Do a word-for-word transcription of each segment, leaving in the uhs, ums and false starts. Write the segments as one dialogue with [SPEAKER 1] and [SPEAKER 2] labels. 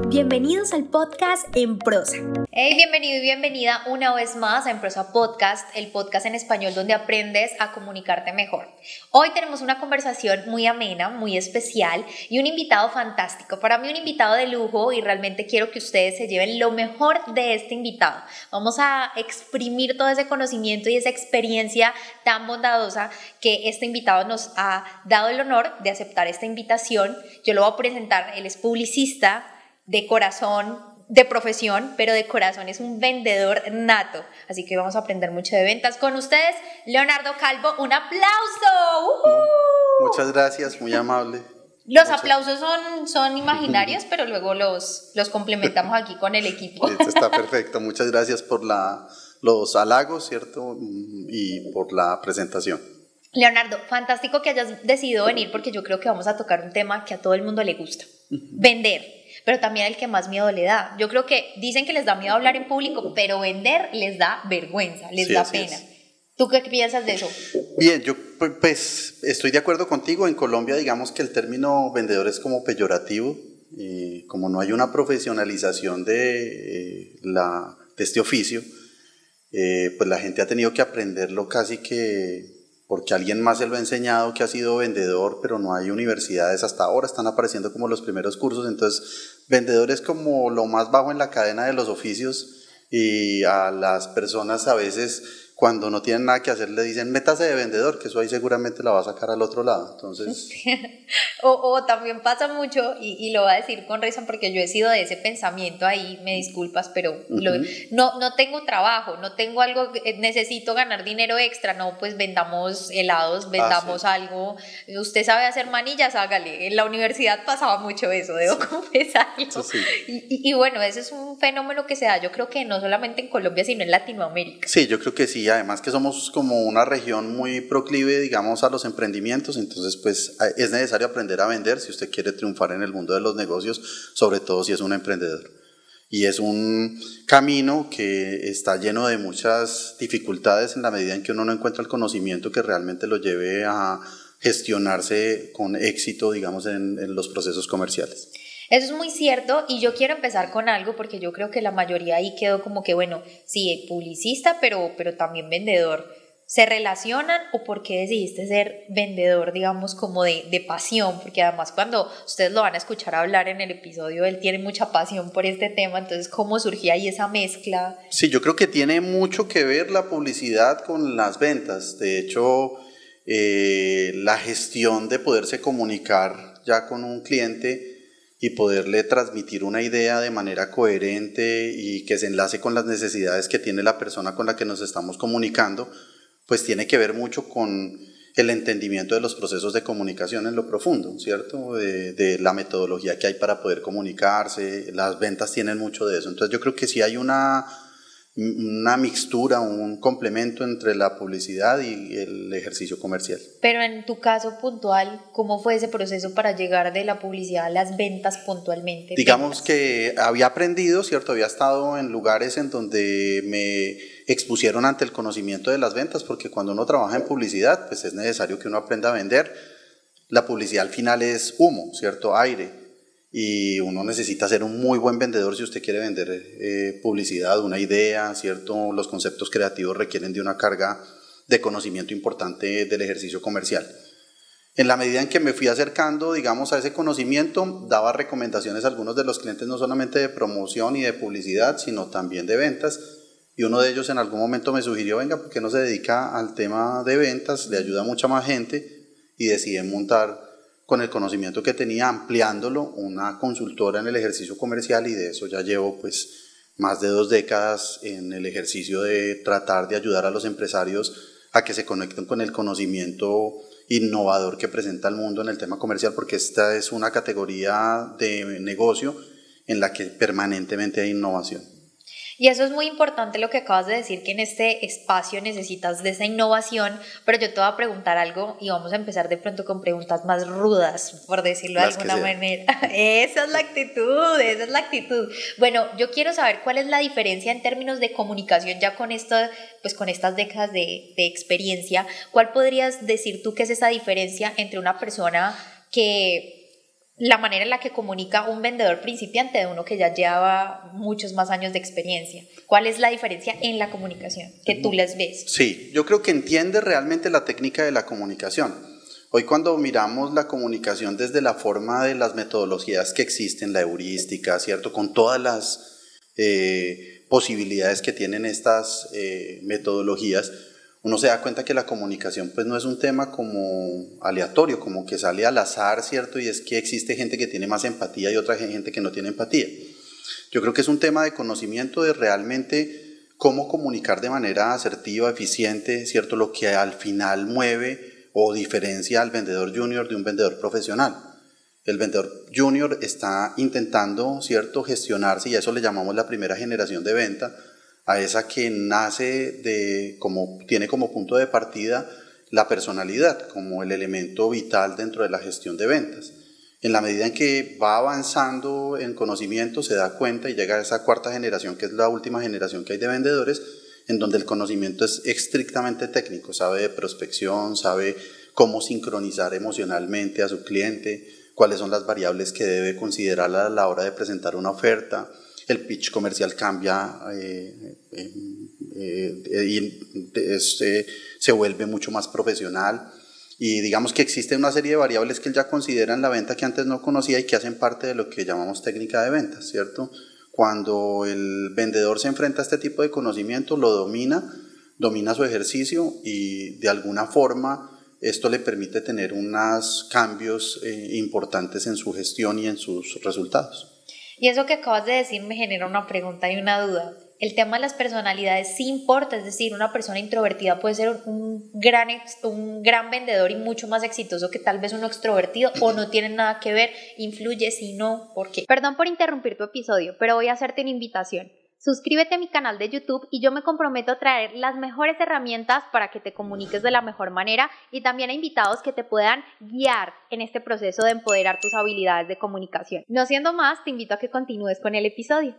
[SPEAKER 1] Bienvenidos al podcast En Prosa.
[SPEAKER 2] Hey, bienvenido y bienvenida una vez más a En Prosa Podcast, el podcast en español donde aprendes a comunicarte mejor. Hoy tenemos una conversación muy amena, muy especial y un invitado fantástico. Para mí un invitado de lujo y realmente quiero que ustedes se lleven lo mejor de este invitado. Vamos a exprimir todo ese conocimiento y esa experiencia tan bondadosa que este invitado nos ha dado el honor de aceptar esta invitación. Yo lo voy a presentar, él es publicista de corazón, de profesión, pero de corazón es un vendedor nato. Así que vamos a aprender mucho de ventas con ustedes. Leonardo Calvo, un aplauso. ¡Uh-huh!
[SPEAKER 3] Muchas gracias, muy amable.
[SPEAKER 2] Los
[SPEAKER 3] Muchas...
[SPEAKER 2] aplausos son, son imaginarios, pero luego los, los complementamos aquí con el equipo.
[SPEAKER 3] Esto está perfecto. Muchas gracias por la, los halagos, ¿cierto? Y por la presentación.
[SPEAKER 2] Leonardo, fantástico que hayas decidido venir porque yo creo que vamos a tocar un tema que a todo el mundo le gusta. Vender. Pero también el que más miedo le da. Yo creo que dicen que les da miedo hablar en público, pero vender les da vergüenza, les
[SPEAKER 3] sí,
[SPEAKER 2] da pena. Es. ¿Tú qué piensas de eso?
[SPEAKER 3] Bien, yo pues estoy de acuerdo contigo. En Colombia digamos que el término vendedor es como peyorativo, y como no hay una profesionalización de, eh, la, de este oficio, eh, pues la gente ha tenido que aprenderlo casi que porque alguien más se lo ha enseñado que ha sido vendedor, pero no hay universidades hasta ahora, están apareciendo como los primeros cursos, entonces vendedor es como lo más bajo en la cadena de los oficios y a las personas a veces cuando no tienen nada que hacer le dicen métase de vendedor, que eso ahí seguramente la va a sacar al otro lado, entonces...
[SPEAKER 2] o, o también pasa mucho, y, y lo voy a decir con risa porque yo he sido de ese pensamiento ahí, me disculpas, pero uh-huh. lo, no, no tengo trabajo, no tengo algo, necesito ganar dinero extra, no, pues vendamos helados, vendamos ah, sí. algo, usted sabe hacer manillas, hágale, en la universidad pasaba mucho eso, debo sí. confesarlo, sí. y, y, y bueno, ese es un fenómeno que se da, yo creo que no solamente en Colombia, sino en Latinoamérica.
[SPEAKER 3] Sí, yo creo que sí. Y además que somos como una región muy proclive, digamos, a los emprendimientos, entonces pues es necesario aprender a vender si usted quiere triunfar en el mundo de los negocios, sobre todo si es un emprendedor. Y es un camino que está lleno de muchas dificultades en la medida en que uno no encuentra el conocimiento que realmente lo lleve a gestionarse con éxito, digamos, en, en los procesos comerciales.
[SPEAKER 2] Eso es muy cierto y yo quiero empezar con algo porque yo creo que la mayoría ahí quedó como que, bueno, sí, publicista, pero, pero también vendedor. ¿Se relacionan o por qué decidiste ser vendedor, digamos, como de, de pasión? Porque además cuando ustedes lo van a escuchar hablar en el episodio, él tiene mucha pasión por este tema, entonces, ¿cómo surgía ahí esa mezcla?
[SPEAKER 3] Sí, yo creo que tiene mucho que ver la publicidad con las ventas. De hecho, eh, la gestión de poderse comunicar ya con un cliente y poderle transmitir una idea de manera coherente y que se enlace con las necesidades que tiene la persona con la que nos estamos comunicando, pues tiene que ver mucho con el entendimiento de los procesos de comunicación en lo profundo, ¿cierto? De, de la metodología que hay para poder comunicarse, las ventas tienen mucho de eso. Entonces yo creo que sí hay una, una mixtura, un complemento entre la publicidad y el ejercicio comercial.
[SPEAKER 2] Pero en tu caso puntual, ¿cómo fue ese proceso para llegar de la publicidad a las ventas puntualmente?
[SPEAKER 3] Digamos
[SPEAKER 2] ventas.
[SPEAKER 3] que había aprendido, ¿cierto? Había estado en lugares en donde me expusieron ante el conocimiento de las ventas, porque cuando uno trabaja en publicidad, pues es necesario que uno aprenda a vender. La publicidad al final es humo, ¿cierto? Aire. Y uno necesita ser un muy buen vendedor si usted quiere vender eh, publicidad, una idea, ¿cierto? Los conceptos creativos requieren de una carga de conocimiento importante del ejercicio comercial. En la medida en que me fui acercando, digamos, a ese conocimiento, daba recomendaciones a algunos de los clientes, no solamente de promoción y de publicidad, sino también de ventas. Y uno de ellos en algún momento me sugirió, venga, ¿por qué no se dedica al tema de ventas? Le ayuda a mucha más gente y decidí montar con el conocimiento que tenía, ampliándolo, una consultora en el ejercicio comercial y de eso ya llevo pues más de dos décadas en el ejercicio de tratar de ayudar a los empresarios a que se conecten con el conocimiento innovador que presenta el mundo en el tema comercial, porque esta es una categoría de negocio en la que permanentemente hay innovación.
[SPEAKER 2] Y eso es muy importante lo que acabas de decir, que en este espacio necesitas de esa innovación, pero yo te voy a preguntar algo y vamos a empezar de pronto con preguntas más rudas, por decirlo de
[SPEAKER 3] Las
[SPEAKER 2] alguna manera. Esa es la actitud, esa es la actitud. Bueno, yo quiero saber cuál es la diferencia en términos de comunicación ya con, esto, pues con estas décadas de, de experiencia. ¿Cuál podrías decir tú que es esa diferencia entre una persona que la manera en la que comunica un vendedor principiante de uno que ya lleva muchos más años de experiencia? ¿Cuál es la diferencia en la comunicación que tú les ves?
[SPEAKER 3] Sí, yo creo que entiende realmente la técnica de la comunicación. Hoy cuando miramos la comunicación desde la forma de las metodologías que existen, la heurística, ¿cierto? Con todas las eh, posibilidades que tienen estas eh, metodologías, uno se da cuenta que la comunicación pues no es un tema como aleatorio, como que sale al azar, ¿cierto? Y es que existe gente que tiene más empatía y otra gente que no tiene empatía. Yo creo que es un tema de conocimiento de realmente cómo comunicar de manera asertiva, eficiente, ¿cierto? Lo que al final mueve o diferencia al vendedor junior de un vendedor profesional. El vendedor junior está intentando, ¿cierto?, gestionarse, y a eso le llamamos la primera generación de venta, a esa que nace de, como, tiene como punto de partida la personalidad, como el elemento vital dentro de la gestión de ventas. En la medida en que va avanzando en conocimiento, se da cuenta y llega a esa cuarta generación, que es la última generación que hay de vendedores, en donde el conocimiento es estrictamente técnico, sabe de prospección, sabe cómo sincronizar emocionalmente a su cliente, cuáles son las variables que debe considerar a la hora de presentar una oferta. El pitch comercial cambia eh, eh, eh, y es, eh, se vuelve mucho más profesional, y digamos que existe una serie de variables que él ya considera en la venta que antes no conocía y que hacen parte de lo que llamamos técnica de ventas, ¿cierto? Cuando el vendedor se enfrenta a este tipo de conocimiento, lo domina, domina su ejercicio, y de alguna forma esto le permite tener unos cambios eh, importantes en su gestión y en sus resultados.
[SPEAKER 2] Y eso que acabas de decir me genera una pregunta y una duda. El tema de las personalidades sí importa, es decir, una persona introvertida puede ser un gran, un gran vendedor y mucho más exitoso que tal vez uno extrovertido, o no tiene nada que ver, influye, si no, ¿por qué? Perdón por interrumpir tu episodio, pero voy a hacerte una invitación. Suscríbete a mi canal de YouTube y yo me comprometo a traer las mejores herramientas para que te comuniques de la mejor manera, y también a invitados que te puedan guiar en este proceso de empoderar tus habilidades de comunicación. No siendo más, te invito a que continúes con el episodio.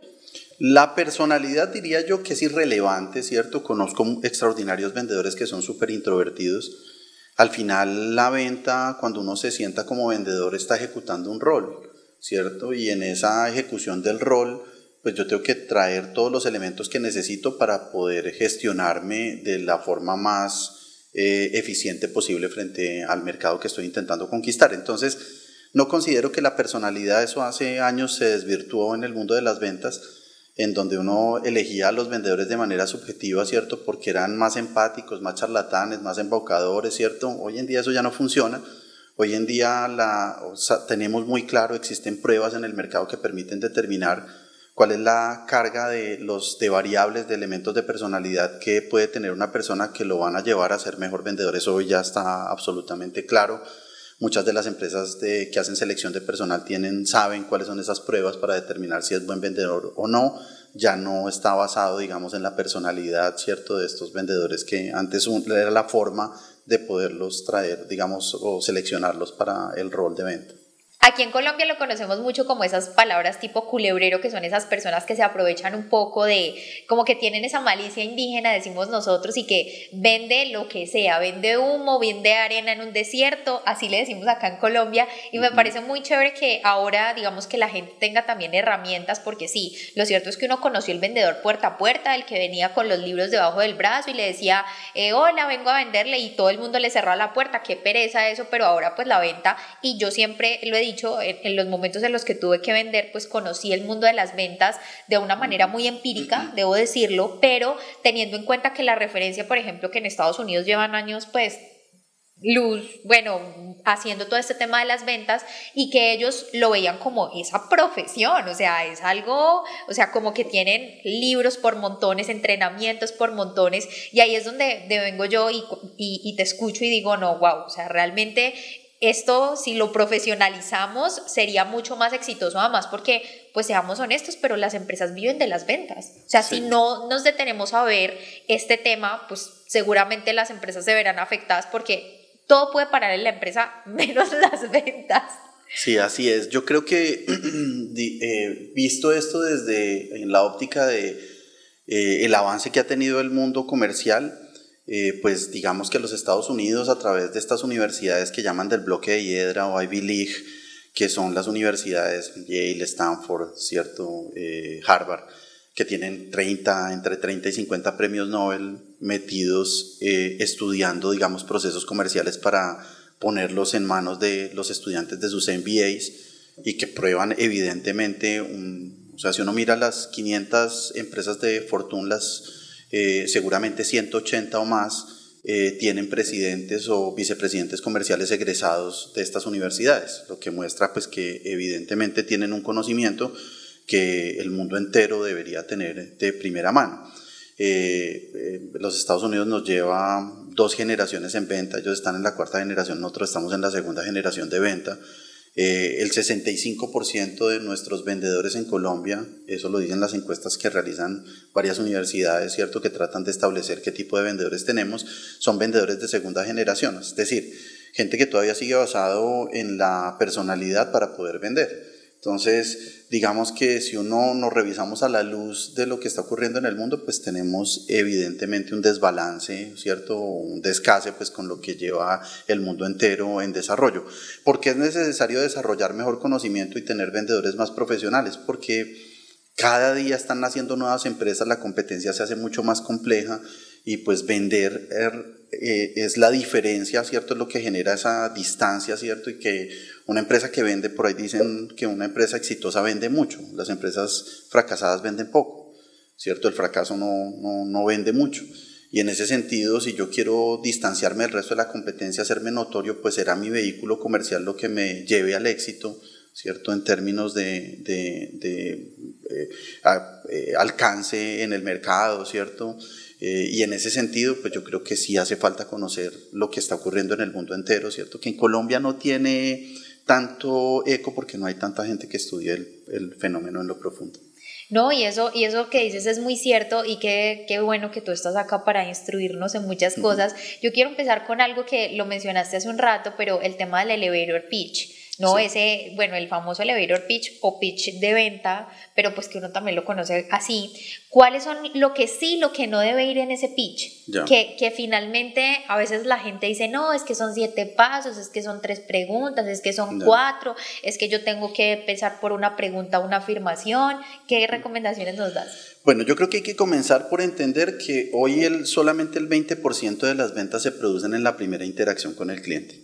[SPEAKER 3] La personalidad diría yo que es irrelevante, ¿cierto? Conozco extraordinarios vendedores que son súper introvertidos. Al final la venta, cuando uno se sienta como vendedor, está ejecutando un rol, ¿cierto? Y en esa ejecución del rol, pues yo tengo que traer todos los elementos que necesito para poder gestionarme de la forma más eh, eficiente posible frente al mercado que estoy intentando conquistar. Entonces, no considero que la personalidad, eso hace años se desvirtuó en el mundo de las ventas, en donde uno elegía a los vendedores de manera subjetiva, ¿cierto? Porque eran más empáticos, más charlatanes, más embaucadores, ¿cierto? Hoy en día eso ya no funciona. Hoy en día la, o sea, tenemos muy claro, existen pruebas en el mercado que permiten determinar cuál es la carga de, los, de variables, de elementos de personalidad que puede tener una persona que lo van a llevar a ser mejor vendedor. Eso hoy ya está absolutamente claro. Muchas de las empresas de, que hacen selección de personal tienen, saben cuáles son esas pruebas para determinar si es buen vendedor o no. Ya no está basado, digamos, en la personalidad, ¿cierto?, de estos vendedores, que antes era la forma de poderlos traer, digamos, o seleccionarlos para el rol de venta.
[SPEAKER 2] Aquí en Colombia lo conocemos mucho como esas palabras tipo culebrero, que son esas personas que se aprovechan un poco de, como que tienen esa malicia indígena, decimos nosotros, y que vende lo que sea, vende humo, vende arena en un desierto, así le decimos acá en Colombia, y me parece muy chévere que ahora, digamos, que la gente tenga también herramientas, porque sí, lo cierto es que uno conoció el vendedor puerta a puerta, el que venía con los libros debajo del brazo y le decía, eh, hola, vengo a venderle, y todo el mundo le cerraba la puerta, qué pereza eso, pero ahora pues la venta, y yo siempre lo he dicho, En, en los momentos en los que tuve que vender, pues conocí el mundo de las ventas de una manera muy empírica, debo decirlo, pero teniendo en cuenta que la referencia, por ejemplo, que en Estados Unidos llevan años, pues, luz, bueno, haciendo todo este tema de las ventas, y que ellos lo veían como esa profesión, o sea, es algo, o sea, como que tienen libros por montones, entrenamientos por montones, y ahí es donde de vengo yo y, y, y te escucho y digo, no, wow, o sea, realmente esto, si lo profesionalizamos, sería mucho más exitoso, además porque, pues seamos honestos, pero las empresas viven de las ventas. O sea, sí. Si no nos detenemos a ver este tema, pues seguramente las empresas se verán afectadas, porque todo puede parar en la empresa menos las ventas.
[SPEAKER 3] Sí, así es. Yo creo que eh, visto esto desde en la óptica de eh, el avance que ha tenido el mundo comercial, Eh, pues digamos que los Estados Unidos, a través de estas universidades que llaman del bloque de Hiedra o Ivy League, que son las universidades Yale, Stanford, ¿cierto? Eh, Harvard, que tienen treinta, entre treinta y cincuenta premios Nobel metidos eh, estudiando, digamos, procesos comerciales para ponerlos en manos de los estudiantes de sus M B As y que prueban evidentemente, un, o sea, si uno mira las quinientas empresas de Fortune, las, eh, seguramente ciento ochenta o más eh, tienen presidentes o vicepresidentes comerciales egresados de estas universidades, lo que muestra pues que evidentemente tienen un conocimiento que el mundo entero debería tener de primera mano. Eh, eh, los Estados Unidos nos lleva dos generaciones en venta, ellos están en la cuarta generación, nosotros estamos en la segunda generación de venta. Eh, el sesenta y cinco por ciento de nuestros vendedores en Colombia, eso lo dicen las encuestas que realizan varias universidades, ¿cierto?, que tratan de establecer qué tipo de vendedores tenemos, son vendedores de segunda generación, es decir, gente que todavía sigue basado en la personalidad para poder vender. Entonces, digamos que si uno nos revisamos a la luz de lo que está ocurriendo en el mundo, pues tenemos evidentemente un desbalance, ¿cierto? Un descase pues con lo que lleva el mundo entero en desarrollo. ¿Por qué es necesario desarrollar mejor conocimiento y tener vendedores más profesionales? Porque cada día están naciendo nuevas empresas, la competencia se hace mucho más compleja y pues vender eh, es la diferencia, ¿cierto? Es lo que genera esa distancia, ¿cierto? Y que una empresa que vende, por ahí dicen que una empresa exitosa vende mucho, las empresas fracasadas venden poco, ¿cierto? El fracaso no, no, no vende mucho. Y en ese sentido, si yo quiero distanciarme del resto de la competencia, hacerme notorio, pues será mi vehículo comercial lo que me lleve al éxito, ¿cierto? En términos de, de, de eh, a, eh, alcance en el mercado, ¿cierto? Eh, y en ese sentido, pues yo creo que sí hace falta conocer lo que está ocurriendo en el mundo entero, ¿cierto? Que en Colombia no tiene tanto eco porque no hay tanta gente que estudie el, el fenómeno en lo profundo.
[SPEAKER 2] No, y eso, y eso que dices es muy cierto y qué, qué bueno que tú estás acá para instruirnos en muchas uh-huh. cosas. Yo quiero empezar con algo que lo mencionaste hace un rato, pero el tema del elevator pitch. No, sí. Ese, bueno, el famoso elevator pitch o pitch de venta, pero pues que uno también lo conoce así. ¿Cuáles son lo que sí, lo que no debe ir en ese pitch? Que, que finalmente a veces la gente dice, no, es que son siete pasos, es que son tres preguntas, es que son no. cuatro, es que yo tengo que empezar por una pregunta, una afirmación. ¿Qué recomendaciones nos das?
[SPEAKER 3] Bueno, yo creo que hay que comenzar por entender que hoy el, solamente el veinte por ciento de las ventas se producen en la primera interacción con el cliente.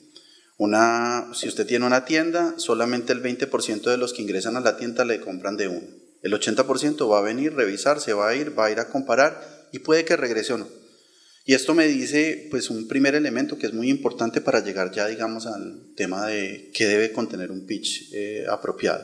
[SPEAKER 3] Una, si usted tiene una tienda, solamente el veinte por ciento de los que ingresan a la tienda le compran de uno. El ochenta por ciento va a venir, revisar, se va a ir, va a ir a comparar y puede que regrese o no. Y esto me dice pues un primer elemento que es muy importante para llegar ya digamos al tema de qué debe contener un pitch eh, apropiado.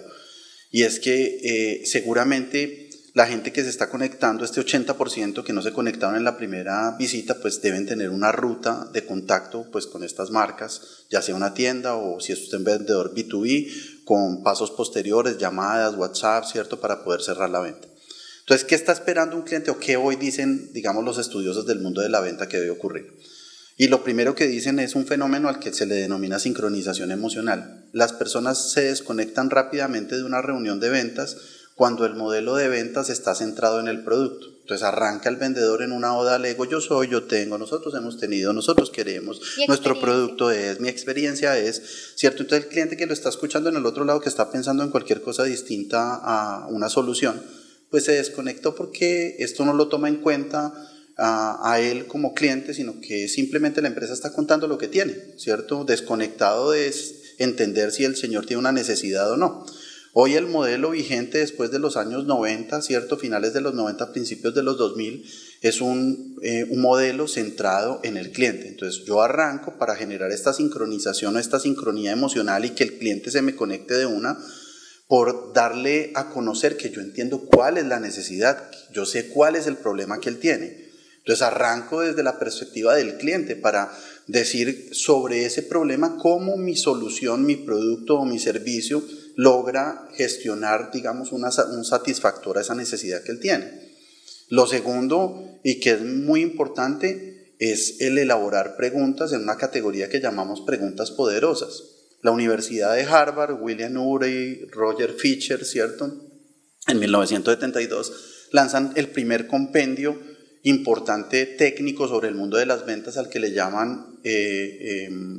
[SPEAKER 3] Y es que eh, seguramente la gente que se está conectando, este ochenta por ciento que no se conectaron en la primera visita, pues deben tener una ruta de contacto pues con estas marcas, ya sea una tienda o si es usted un vendedor B dos B, con pasos posteriores, llamadas, WhatsApp, ¿cierto? Para poder cerrar la venta. Entonces, ¿qué está esperando un cliente o qué hoy dicen, digamos, los estudiosos del mundo de la venta que debe ocurrir? Y lo primero que dicen es un fenómeno al que se le denomina sincronización emocional. Las personas se desconectan rápidamente de una reunión de ventas cuando el modelo de ventas está centrado en el producto. Entonces arranca el vendedor en una oda al ego, yo soy, yo tengo, nosotros hemos tenido, nosotros queremos, nuestro producto es, mi experiencia es, ¿cierto? Entonces el cliente que lo está escuchando en el otro lado, que está pensando en cualquier cosa distinta a una solución, pues se desconectó porque esto no lo toma en cuenta a, a él como cliente, sino que simplemente la empresa está contando lo que tiene, ¿cierto? Desconectado de entender si el señor tiene una necesidad o no. Hoy el modelo vigente después de los años noventa, ¿cierto? Finales de los noventa, principios de los dos mil, es un, eh, un modelo centrado en el cliente. Entonces yo arranco para generar esta sincronización o esta sincronía emocional y que el cliente se me conecte de una por darle a conocer que yo entiendo cuál es la necesidad, yo sé cuál es el problema que él tiene. Entonces arranco desde la perspectiva del cliente para decir sobre ese problema cómo mi solución, mi producto o mi servicio logra gestionar, digamos, una, un satisfactor a esa necesidad que él tiene. Lo segundo, y que es muy importante, es el elaborar preguntas en una categoría que llamamos preguntas poderosas. La Universidad de Harvard, William Ury, Roger Fisher, ¿cierto? En mil novecientos setenta y dos lanzan el primer compendio importante técnico sobre el mundo de las ventas al que le llaman eh, eh,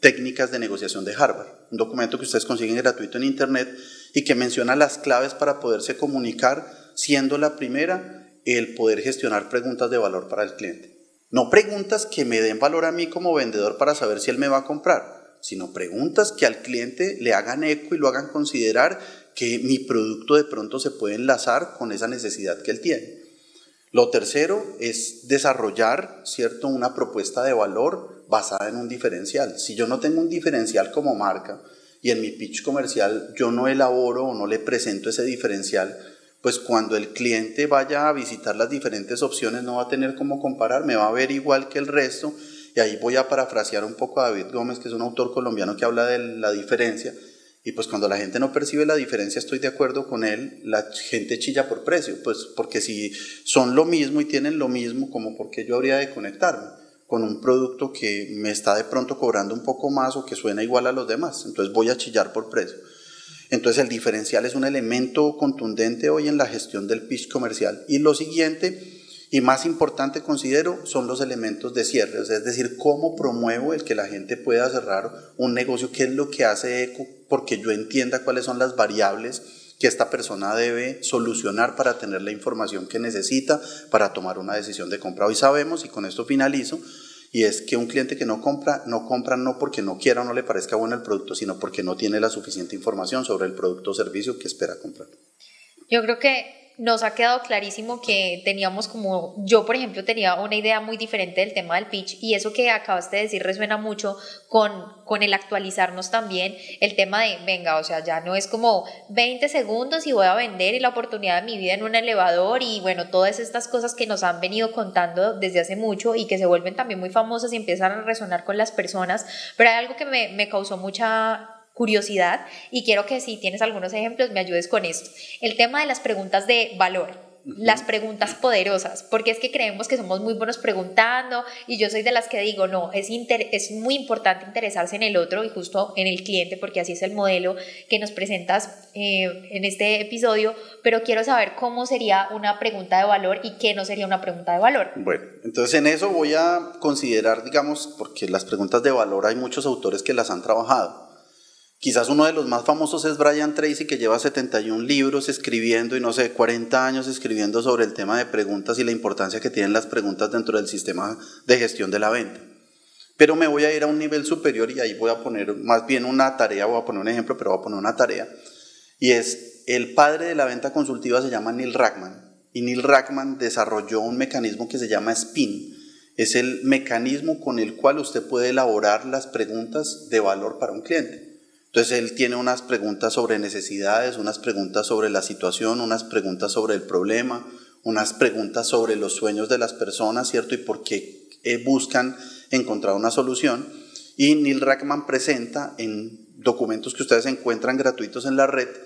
[SPEAKER 3] Técnicas de Negociación de Harvard, un documento que ustedes consiguen gratuito en internet y que menciona las claves para poderse comunicar, siendo la primera el poder gestionar preguntas de valor para el cliente. No preguntas que me den valor a mí como vendedor para saber si él me va a comprar, sino preguntas que al cliente le hagan eco y lo hagan considerar que mi producto de pronto se puede enlazar con esa necesidad que él tiene. Lo tercero es desarrollar, ¿cierto?, una propuesta de valor basada en un diferencial. Si yo no tengo un diferencial como marca y en mi pitch comercial yo no elaboro o no le presento ese diferencial, pues cuando el cliente vaya a visitar las diferentes opciones no va a tener cómo comparar, me va a ver igual que el resto. Y ahí voy a parafrasear un poco a David Gómez, que es un autor colombiano que habla de la diferencia. Y pues cuando la gente no percibe la diferencia, estoy de acuerdo con él, la gente chilla por precio. Pues porque si son lo mismo y tienen lo mismo, ¿cómo por qué yo habría de conectarme con un producto que me está de pronto cobrando un poco más o que suena igual a los demás? Entonces voy a chillar por precio. Entonces el diferencial es un elemento contundente hoy en la gestión del pitch comercial. Y lo siguiente y más importante considero son los elementos de cierre, es decir, cómo promuevo el que la gente pueda cerrar un negocio, qué es lo que hace eco, porque yo entienda cuáles son las variables que esta persona debe solucionar para tener la información que necesita para tomar una decisión de compra. Hoy sabemos, y con esto finalizo, y es que un cliente que no compra, no compra no porque no quiera o no le parezca bueno el producto, sino porque no tiene la suficiente información sobre el producto o servicio que espera comprar.
[SPEAKER 2] Yo creo que nos ha quedado clarísimo que teníamos como, yo por ejemplo tenía una idea muy diferente del tema del pitch, y eso que acabaste de decir resuena mucho con, con el actualizarnos también, el tema de, venga, o sea, ya no es como veinte segundos y voy a vender y la oportunidad de mi vida en un elevador y bueno, todas estas cosas que nos han venido contando desde hace mucho y que se vuelven también muy famosas y empiezan a resonar con las personas, pero hay algo que me, me causó mucha curiosidad y quiero que si tienes algunos ejemplos me ayudes con esto. El tema de las preguntas de valor, uh-huh. Las preguntas poderosas, porque es que creemos que somos muy buenos preguntando y yo soy de las que digo, no, es, inter- es muy importante interesarse en el otro y justo en el cliente, porque así es el modelo que nos presentas eh, en este episodio, pero quiero saber cómo sería una pregunta de valor y qué no sería una pregunta de valor.
[SPEAKER 3] Bueno, entonces en eso voy a considerar, digamos, porque las preguntas de valor hay muchos autores que las han trabajado. Quizás uno de los más famosos es Brian Tracy, que lleva setenta y un libros escribiendo y no sé, cuarenta años escribiendo sobre el tema de preguntas y la importancia que tienen las preguntas dentro del sistema de gestión de la venta. Pero me voy a ir a un nivel superior y ahí voy a poner más bien una tarea, voy a poner un ejemplo, pero voy a poner una tarea. Y es, el padre de la venta consultiva se llama Neil Rackman. Y Neil Rackman desarrolló un mecanismo que se llama SPIN. Es el mecanismo con el cual usted puede elaborar las preguntas de valor para un cliente. Entonces él tiene unas preguntas sobre necesidades, unas preguntas sobre la situación, unas preguntas sobre el problema, unas preguntas sobre los sueños de las personas, ¿cierto? Y por qué eh, buscan encontrar una solución. Y Neil Rackman presenta en documentos que ustedes encuentran gratuitos en la red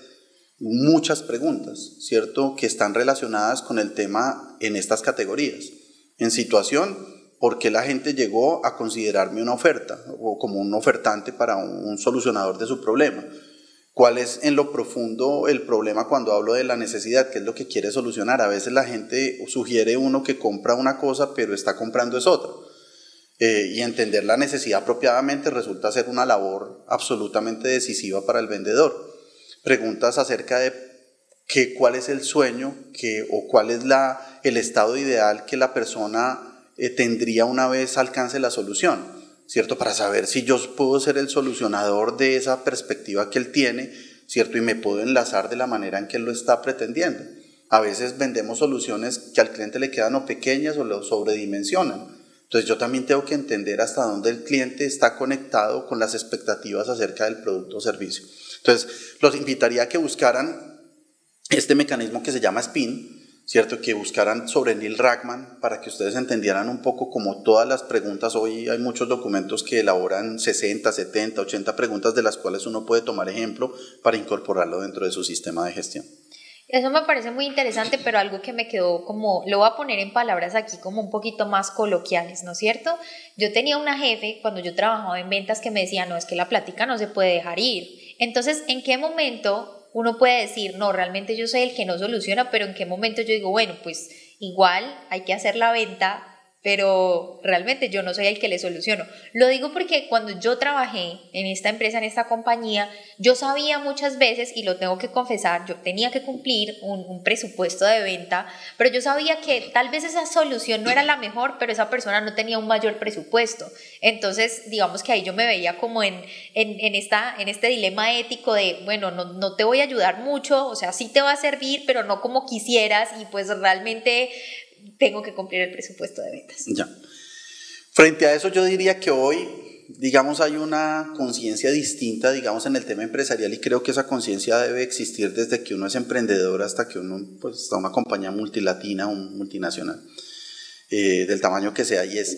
[SPEAKER 3] muchas preguntas, ¿cierto? Que están relacionadas con el tema en estas categorías. En situación, ¿por qué la gente llegó a considerarme una oferta o como un ofertante para un, un solucionador de su problema? ¿Cuál es en lo profundo el problema cuando hablo de la necesidad? ¿Qué es lo que quiere solucionar? A veces la gente sugiere uno que compra una cosa pero está comprando es otra. Eh, y entender la necesidad apropiadamente resulta ser una labor absolutamente decisiva para el vendedor. Preguntas acerca de que, cuál es el sueño que, o cuál es la, el estado ideal que la persona Eh, tendría una vez alcance la solución, ¿cierto? Para saber si yo puedo ser el solucionador de esa perspectiva que él tiene, ¿cierto? Y me puedo enlazar de la manera en que él lo está pretendiendo. A veces vendemos soluciones que al cliente le quedan o pequeñas o lo sobredimensionan. Entonces yo también tengo que entender hasta dónde el cliente está conectado con las expectativas acerca del producto o servicio. Entonces los invitaría a que buscaran este mecanismo que se llama SPIN, ¿cierto? Que buscaran sobre Neil Rackman para que ustedes entendieran un poco como todas las preguntas. Hoy hay muchos documentos que elaboran sesenta, setenta, ochenta preguntas de las cuales uno puede tomar ejemplo para incorporarlo dentro de su sistema de gestión.
[SPEAKER 2] Eso me parece muy interesante, pero algo que me quedó como, lo voy a poner en palabras aquí como un poquito más coloquiales, ¿no es cierto? Yo tenía una jefe cuando yo trabajaba en ventas que me decía, no, es que la plática no se puede dejar ir. Entonces, ¿en qué momento uno puede decir, no, realmente yo soy el que no soluciona, pero en qué momento yo digo, bueno, pues igual hay que hacer la venta pero realmente yo no soy el que le soluciono. Lo digo porque cuando yo trabajé en esta empresa, en esta compañía, yo sabía muchas veces, y lo tengo que confesar, yo tenía que cumplir un, un presupuesto de venta, pero yo sabía que tal vez esa solución no era la mejor, pero esa persona no tenía un mayor presupuesto. Entonces, digamos que ahí yo me veía como en, en, en, esta, en este dilema ético de, bueno, no, no te voy a ayudar mucho, o sea, sí te va a servir, pero no como quisieras, y pues realmente tengo que cumplir el presupuesto de ventas.
[SPEAKER 3] Ya. Frente a eso yo diría que hoy, digamos, hay una conciencia distinta, digamos, en el tema empresarial, y creo que esa conciencia debe existir desde que uno es emprendedor hasta que uno pues, está en una compañía multilatina, un multinacional, eh, del tamaño que sea, y es,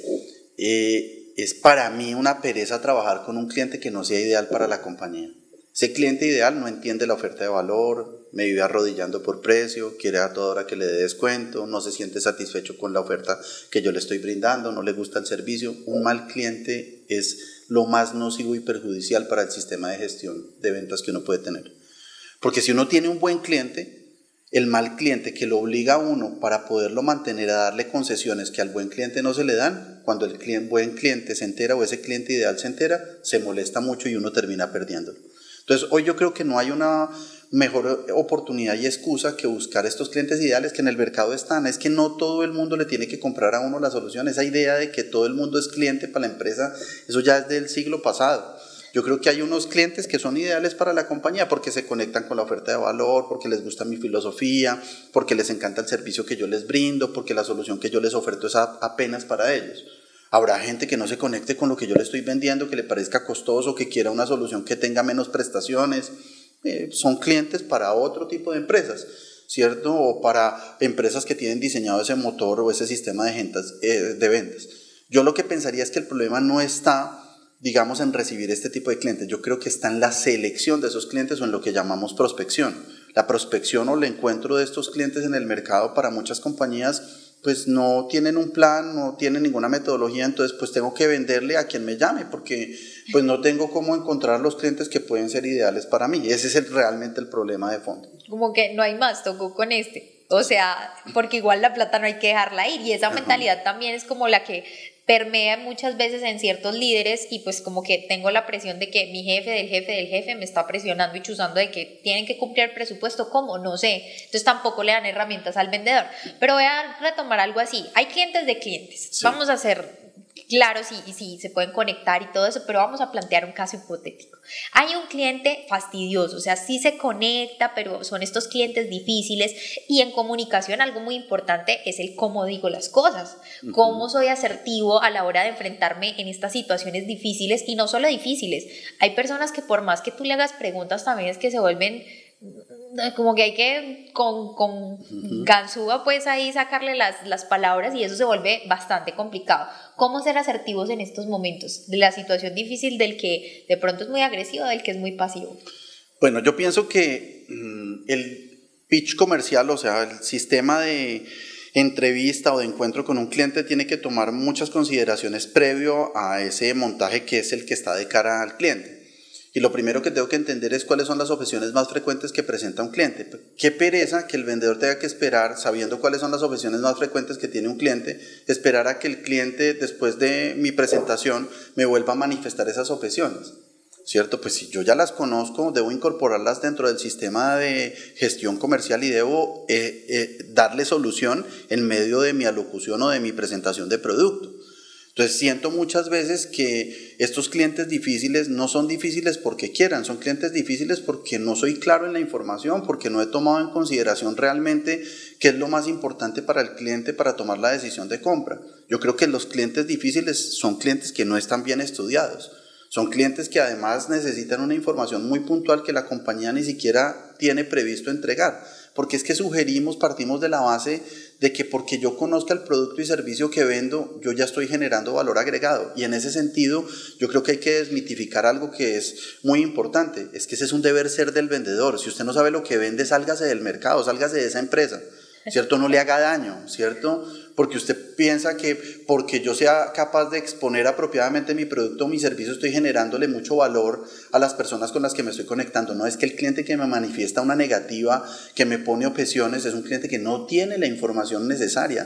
[SPEAKER 3] eh, es para mí una pereza trabajar con un cliente que no sea ideal para la compañía. Ese cliente ideal no entiende la oferta de valor, me vive arrodillando por precio, quiere a toda hora que le dé descuento, no se siente satisfecho con la oferta que yo le estoy brindando, no le gusta el servicio. Un mal cliente es lo más nocivo y perjudicial para el sistema de gestión de ventas que uno puede tener. Porque si uno tiene un buen cliente, el mal cliente que lo obliga a uno para poderlo mantener a darle concesiones que al buen cliente no se le dan, cuando el cliente, buen cliente se entera o ese cliente ideal se entera, se molesta mucho y uno termina perdiéndolo. Entonces, hoy yo creo que no hay una mejor oportunidad y excusa que buscar estos clientes ideales que en el mercado están. Es que no todo el mundo le tiene que comprar a uno la solución. Esa idea de que todo el mundo es cliente para la empresa, eso ya es del siglo pasado. Yo creo que hay unos clientes que son ideales para la compañía porque se conectan con la oferta de valor, porque les gusta mi filosofía, porque les encanta el servicio que yo les brindo, porque la solución que yo les oferto es apenas para ellos. Habrá gente que no se conecte con lo que yo le estoy vendiendo, que le parezca costoso, que quiera una solución que tenga menos prestaciones. Eh, son clientes para otro tipo de empresas, ¿cierto? O para empresas que tienen diseñado ese motor o ese sistema de ventas. Eh, de ventas. Yo lo que pensaría es que el problema no está, digamos, en recibir este tipo de clientes. Yo creo que está en la selección de esos clientes o en lo que llamamos prospección. La prospección o el encuentro de estos clientes en el mercado para muchas compañías pues no tienen un plan, no tienen ninguna metodología, entonces pues tengo que venderle a quien me llame porque pues no tengo cómo encontrar los clientes que pueden ser ideales para mí. Ese es el, realmente el problema de fondo.
[SPEAKER 2] Como que no hay más, tocó con este. O sea, porque igual la plata no hay que dejarla ir, y esa Ajá. mentalidad también es como la que permea muchas veces en ciertos líderes, y pues como que tengo la presión de que mi jefe del jefe del jefe me está presionando y chuzando de que tienen que cumplir el presupuesto. ¿Cómo? No sé. Entonces tampoco le dan herramientas al vendedor. Pero voy a retomar algo así. Hay clientes de clientes. Sí. Vamos a hacer claros y, y sí, se pueden conectar y todo eso, pero vamos a plantear un caso hipotético. Hay un cliente fastidioso, o sea, sí se conecta, pero son estos clientes difíciles, y en comunicación algo muy importante es el cómo digo las cosas, uh-huh. cómo soy asertivo a la hora de enfrentarme en estas situaciones difíciles, y no solo difíciles, hay personas que por más que tú le hagas preguntas también es que se vuelven como que hay que con, con uh-huh. ganzúa pues ahí sacarle las, las palabras, y eso se vuelve bastante complicado. ¿Cómo ser asertivos en estos momentos de la situación difícil, del que de pronto es muy agresivo, del que es muy pasivo?
[SPEAKER 3] Bueno, yo pienso que mmm, el pitch comercial, o sea, el sistema de entrevista o de encuentro con un cliente tiene que tomar muchas consideraciones previo a ese montaje que es el que está de cara al cliente. Y lo primero que tengo que entender es cuáles son las objeciones más frecuentes que presenta un cliente. Qué pereza que el vendedor tenga que esperar, sabiendo cuáles son las objeciones más frecuentes que tiene un cliente, esperar a que el cliente, después de mi presentación, me vuelva a manifestar esas objeciones, ¿cierto? Pues si yo ya las conozco, debo incorporarlas dentro del sistema de gestión comercial y debo eh, eh, darle solución en medio de mi alocución o de mi presentación de producto. Entonces siento muchas veces que estos clientes difíciles no son difíciles porque quieran, son clientes difíciles porque no soy claro en la información, porque no he tomado en consideración realmente qué es lo más importante para el cliente para tomar la decisión de compra. Yo creo que los clientes difíciles son clientes que no están bien estudiados, son clientes que además necesitan una información muy puntual que la compañía ni siquiera tiene previsto entregar, porque es que sugerimos, partimos de la base de que porque yo conozca el producto y servicio que vendo, yo ya estoy generando valor agregado. Y en ese sentido, yo creo que hay que desmitificar algo que es muy importante, es que ese es un deber ser del vendedor. Si usted no sabe lo que vende, sálgase del mercado, sálgase de esa empresa, ¿cierto? No le haga daño, ¿cierto? Porque usted piensa que porque yo sea capaz de exponer apropiadamente mi producto o mi servicio, estoy generándole mucho valor a las personas con las que me estoy conectando. No es que el cliente que me manifiesta una negativa, que me pone objeciones, es un cliente que no tiene la información necesaria,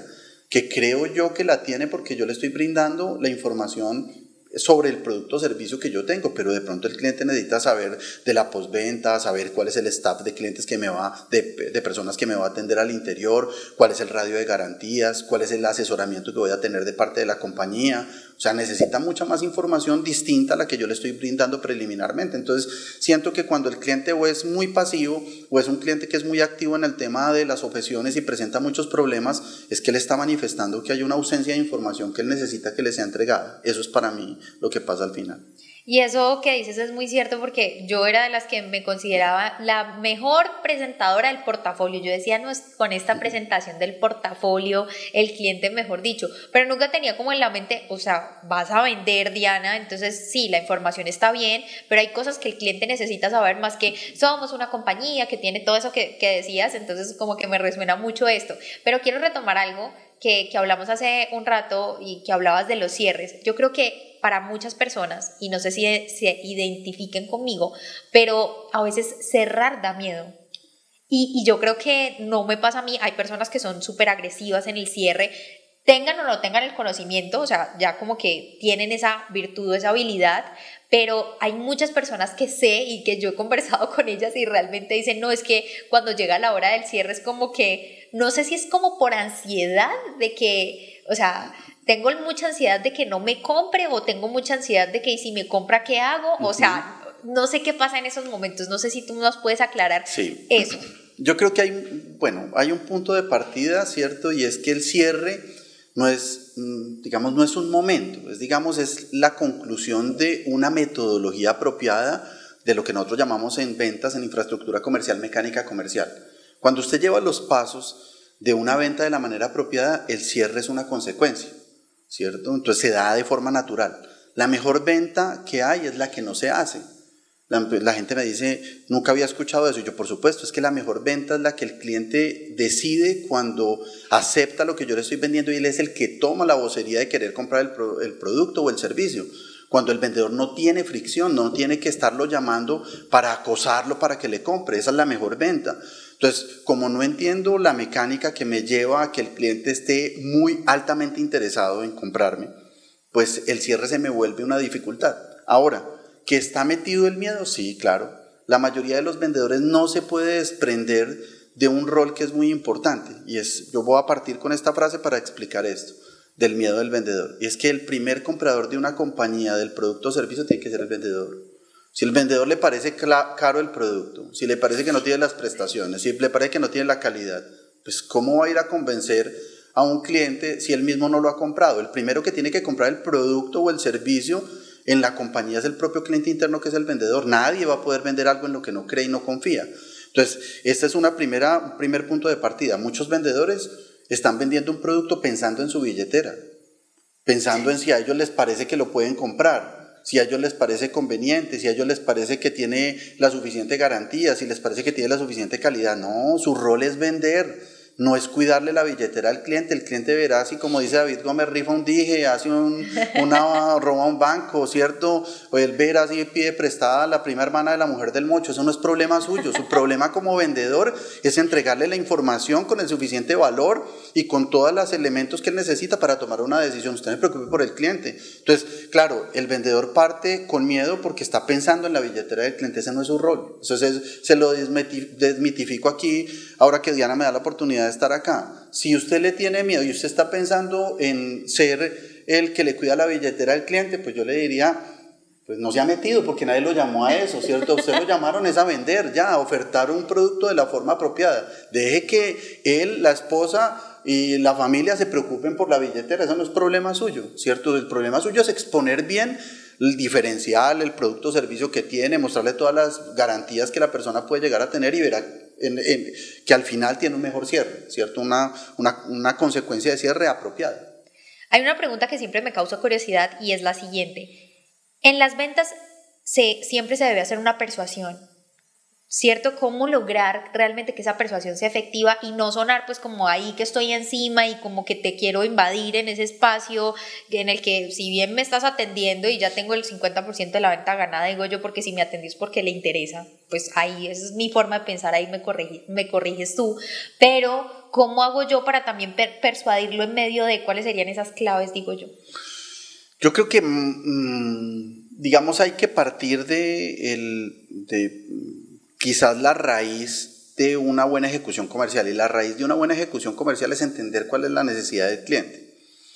[SPEAKER 3] que creo yo que la tiene porque yo le estoy brindando la información sobre el producto o servicio que yo tengo, pero de pronto el cliente necesita saber de la postventa, saber cuál es el staff de clientes que me va, de, de personas que me va a atender al interior, cuál es el radio de garantías, cuál es el asesoramiento que voy a tener de parte de la compañía. O sea, necesita mucha más información distinta a la que yo le estoy brindando preliminarmente. Entonces, siento que cuando el cliente o es muy pasivo o es un cliente que es muy activo en el tema de las objeciones y presenta muchos problemas, es que él está manifestando que hay una ausencia de información que él necesita que le sea entregada. Eso es para mí lo que pasa al final.
[SPEAKER 2] Y eso que dices es muy cierto, porque yo era de las que me consideraba la mejor presentadora del portafolio. Yo decía, no, es con esta presentación del portafolio, el cliente, mejor dicho, pero nunca tenía como en la mente, o sea, vas a vender, Diana, entonces sí, la información está bien, pero hay cosas que el cliente necesita saber, más que somos una compañía que tiene todo eso que, que decías, entonces como que me resuena mucho esto. Pero quiero retomar algo que, que hablamos hace un rato y que hablabas de los cierres. Yo creo que para muchas personas, y no sé si se identifiquen conmigo, pero a veces cerrar da miedo. Y, y yo creo que no me pasa a mí, hay personas que son súper agresivas en el cierre, tengan o no tengan el conocimiento, o sea, ya como que tienen esa virtud o esa habilidad, pero hay muchas personas que sé y que yo he conversado con ellas y realmente dicen, no, es que cuando llega la hora del cierre es como que, no sé si es como por ansiedad de que, o sea, tengo mucha ansiedad de que no me compre, o tengo mucha ansiedad de que si me compra, ¿qué hago? O sea, no sé qué pasa en esos momentos, no sé si tú nos puedes aclarar
[SPEAKER 3] sí.
[SPEAKER 2] eso.
[SPEAKER 3] Yo creo que hay, bueno, hay un punto de partida, ¿cierto? Y es que el cierre no es, digamos, no es un momento, es, digamos, es la conclusión de una metodología apropiada de lo que nosotros llamamos en ventas, en infraestructura comercial, mecánica comercial. Cuando usted lleva los pasos de una venta de la manera apropiada, el cierre es una consecuencia, ¿cierto? Entonces se da de forma natural. La mejor venta que hay es la que no se hace. La, la gente me dice, nunca había escuchado eso. Y yo, por supuesto, es que la mejor venta es la que el cliente decide cuando acepta lo que yo le estoy vendiendo, y él es el que toma la vocería de querer comprar el, pro, el producto o el servicio. Cuando el vendedor no tiene fricción, no tiene que estarlo llamando para acosarlo para que le compre. Esa es la mejor venta. Entonces, como no entiendo la mecánica que me lleva a que el cliente esté muy altamente interesado en comprarme, pues el cierre se me vuelve una dificultad. Ahora, ¿que está metido el miedo? Sí, claro. La mayoría de los vendedores no se puede desprender de un rol que es muy importante. Y es, yo voy a partir con esta frase para explicar esto, del miedo del vendedor. Y es que el primer comprador de una compañía del producto o servicio tiene que ser el vendedor. Si el vendedor le parece caro el producto, si le parece que no tiene las prestaciones, si le parece que no tiene la calidad, pues ¿cómo va a ir a convencer a un cliente si él mismo no lo ha comprado? El primero que tiene que comprar el producto o el servicio en la compañía es el propio cliente interno, que es el vendedor. Nadie va a poder vender algo en lo que no cree y no confía. Entonces, este es una primera, un primer punto de partida. Muchos vendedores están vendiendo un producto pensando en su billetera, pensando en si a ellos les parece que lo pueden comprar, si a ellos les parece conveniente, si a ellos les parece que tiene la suficiente garantía, si les parece que tiene la suficiente calidad. No, su rol es vender. No es cuidarle la billetera al cliente. El cliente verá si, como dice David Gómez, rifa un dije, hace un, una, roba un banco, ¿cierto? O él verá si pide prestada a la prima hermana de la mujer del mocho. Eso no es problema suyo. Su problema como vendedor es entregarle la información con el suficiente valor y con todos los elementos que él necesita para tomar una decisión. Usted no se preocupe por el cliente. Entonces, claro, el vendedor parte con miedo porque está pensando en la billetera del cliente. Ese no es su rol. Entonces, se lo desmitifico aquí, ahora que Diana me da la oportunidad de estar acá. Si usted le tiene miedo y usted está pensando en ser el que le cuida la billetera al cliente, pues yo le diría, pues no se ha metido, porque nadie lo llamó a eso, ¿cierto? Usted lo llamaron es a vender, ya, a ofertar un producto de la forma apropiada. Deje que él, la esposa y la familia se preocupen por la billetera. Eso no es problema suyo, ¿cierto? El problema suyo es exponer bien el diferencial, el producto o servicio que tiene, mostrarle todas las garantías que la persona puede llegar a tener y verá En, en, que al final tiene un mejor cierre, ¿cierto? Una, una, una consecuencia de cierre apropiada.
[SPEAKER 2] Hay una pregunta que siempre me causa curiosidad y es la siguiente. En las ventas se, siempre se debe hacer una persuasión, ¿cierto? ¿Cómo lograr realmente que esa persuasión sea efectiva y no sonar pues como ahí que estoy encima y como que te quiero invadir en ese espacio en el que si bien me estás atendiendo y ya tengo el cincuenta por ciento de la venta ganada, digo yo, porque si me atendís porque le interesa, pues ahí esa es mi forma de pensar, ahí me corriges, me corriges tú, pero ¿cómo hago yo para también per- persuadirlo en medio de cuáles serían esas claves, digo yo?
[SPEAKER 3] Yo creo que, mmm, digamos, hay que partir de, el, de quizás la raíz de una buena ejecución comercial, y la raíz de una buena ejecución comercial es entender cuál es la necesidad del cliente.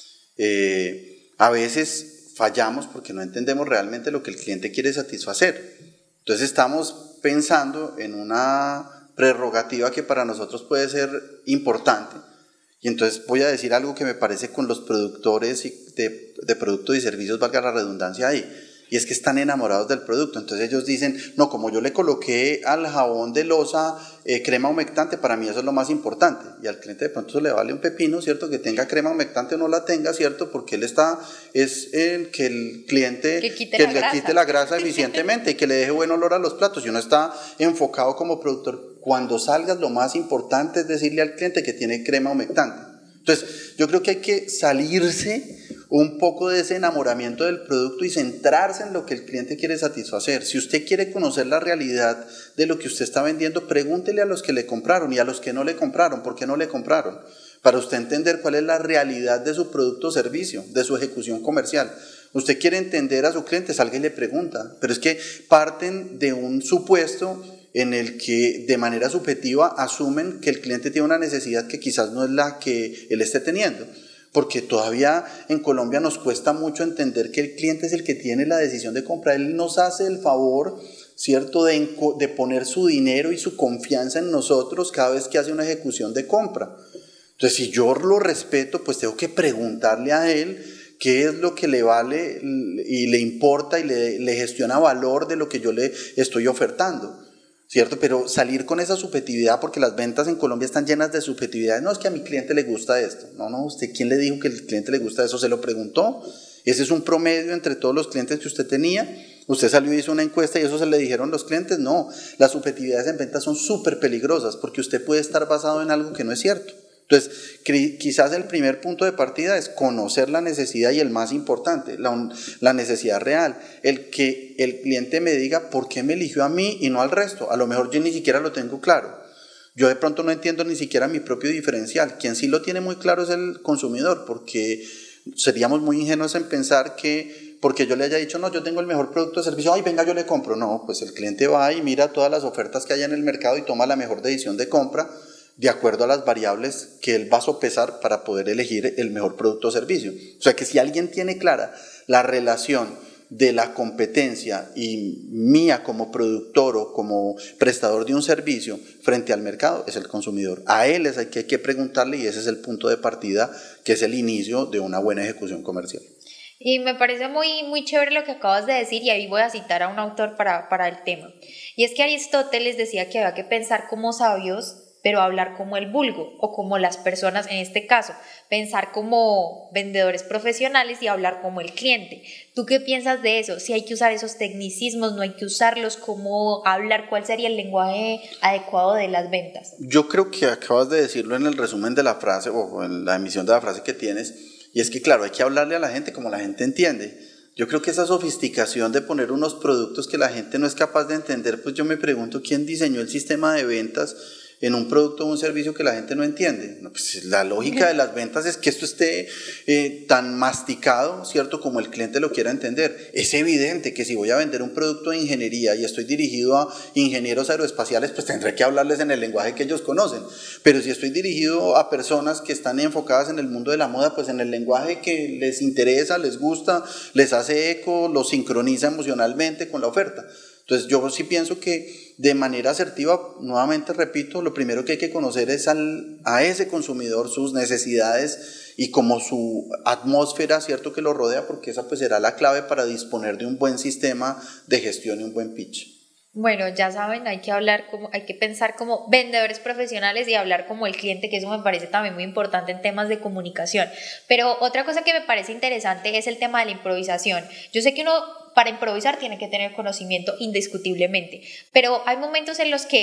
[SPEAKER 3] Eh, a veces fallamos porque no entendemos realmente lo que el cliente quiere satisfacer. Entonces estamos pensando en una prerrogativa que para nosotros puede ser importante, y entonces voy a decir algo que me parece con los productores de, de productos y servicios, valga la redundancia ahí, y es que están enamorados del producto. Entonces ellos dicen, no, como yo le coloqué al jabón de loza eh, crema humectante, para mí eso es lo más importante, y al cliente de pronto eso le vale un pepino, ¿cierto? Que tenga crema humectante o no la tenga, ¿cierto? Porque él está, es el que el cliente
[SPEAKER 2] que, quite
[SPEAKER 3] que
[SPEAKER 2] la
[SPEAKER 3] le
[SPEAKER 2] grasa.
[SPEAKER 3] quite la grasa eficientemente y que le deje buen olor a los platos, y uno está enfocado como productor. Cuando salgas, lo más importante es decirle al cliente que tiene crema humectante. Entonces yo creo que hay que salirse un poco de ese enamoramiento del producto y centrarse en lo que el cliente quiere satisfacer. Si usted quiere conocer la realidad de lo que usted está vendiendo, pregúntele a los que le compraron y a los que no le compraron, ¿por qué no le compraron? Para usted entender cuál es la realidad de su producto o servicio, de su ejecución comercial. Usted quiere entender a su cliente, salga y le pregunta, pero es que parten de un supuesto en el que de manera subjetiva asumen que el cliente tiene una necesidad que quizás no es la que él esté teniendo. Porque todavía en Colombia nos cuesta mucho entender que el cliente es el que tiene la decisión de compra. Él nos hace el favor, ¿cierto?, de, de poner su dinero y su confianza en nosotros cada vez que hace una ejecución de compra. Entonces, si yo lo respeto, pues tengo que preguntarle a él qué es lo que le vale y le importa y le, le gestiona valor de lo que yo le estoy ofertando, ¿cierto? Pero salir con esa subjetividad, porque las ventas en Colombia están llenas de subjetividad. No, es que a mi cliente le gusta esto. No, no, ¿usted quién le dijo que al cliente le gusta eso? ¿Se lo preguntó? Ese es un promedio entre todos los clientes que usted tenía. ¿Usted salió y hizo una encuesta y eso se le dijeron los clientes? No, las subjetividades en ventas son súper peligrosas porque usted puede estar basado en algo que no es cierto. Entonces, quizás el primer punto de partida es conocer la necesidad, y el más importante, la, la necesidad real, el que el cliente me diga por qué me eligió a mí y no al resto. A lo mejor yo ni siquiera lo tengo claro. Yo de pronto no entiendo ni siquiera mi propio diferencial. Quien sí lo tiene muy claro es el consumidor, porque seríamos muy ingenuos en pensar que porque yo le haya dicho, no, yo tengo el mejor producto o servicio, ay, venga, yo le compro. No, pues el cliente va y mira todas las ofertas que hay en el mercado y toma la mejor decisión de compra de acuerdo a las variables que él va a sopesar para poder elegir el mejor producto o servicio. O sea que si alguien tiene clara la relación de la competencia y mía como productor o como prestador de un servicio frente al mercado, es el consumidor. A él es el que hay que preguntarle, y ese es el punto de partida, que es el inicio de una buena ejecución comercial.
[SPEAKER 2] Y me parece muy, muy chévere lo que acabas de decir, y ahí voy a citar a un autor para, para el tema. Y es que Aristóteles decía que había que pensar como sabios, pero hablar como el vulgo, o como las personas en este caso, pensar como vendedores profesionales y hablar como el cliente. ¿Tú qué piensas de eso? Si hay que usar esos tecnicismos, no hay que usarlos, ¿cómo hablar? ¿Cuál sería el lenguaje adecuado de las ventas?
[SPEAKER 3] Yo creo que acabas de decirlo en el resumen de la frase, o en la emisión de la frase que tienes, y es que claro, hay que hablarle a la gente como la gente entiende. Yo creo que esa sofisticación de poner unos productos que la gente no es capaz de entender, pues yo me pregunto quién diseñó el sistema de ventas en un producto o un servicio que la gente no entiende. No, pues la lógica de las ventas es que esto esté eh, tan masticado, ¿cierto?, como el cliente lo quiera entender. Es evidente que si voy a vender un producto de ingeniería y estoy dirigido a ingenieros aeroespaciales, pues tendré que hablarles en el lenguaje que ellos conocen. Pero si estoy dirigido a personas que están enfocadas en el mundo de la moda, pues en el lenguaje que les interesa, les gusta, les hace eco, los sincroniza emocionalmente con la oferta. Entonces yo sí pienso que de manera asertiva, nuevamente repito, lo primero que hay que conocer es al, a ese consumidor, sus necesidades y como su atmósfera, ¿cierto?, que lo rodea, porque esa pues será la clave para disponer de un buen sistema de gestión y un buen pitch.
[SPEAKER 2] Bueno, ya saben, hay que hablar como, hay que pensar como vendedores profesionales y hablar como el cliente, que eso me parece también muy importante en temas de comunicación. Pero otra cosa que me parece interesante es el tema de la improvisación. Yo sé que uno para improvisar tiene que tener conocimiento indiscutiblemente, pero hay momentos en los que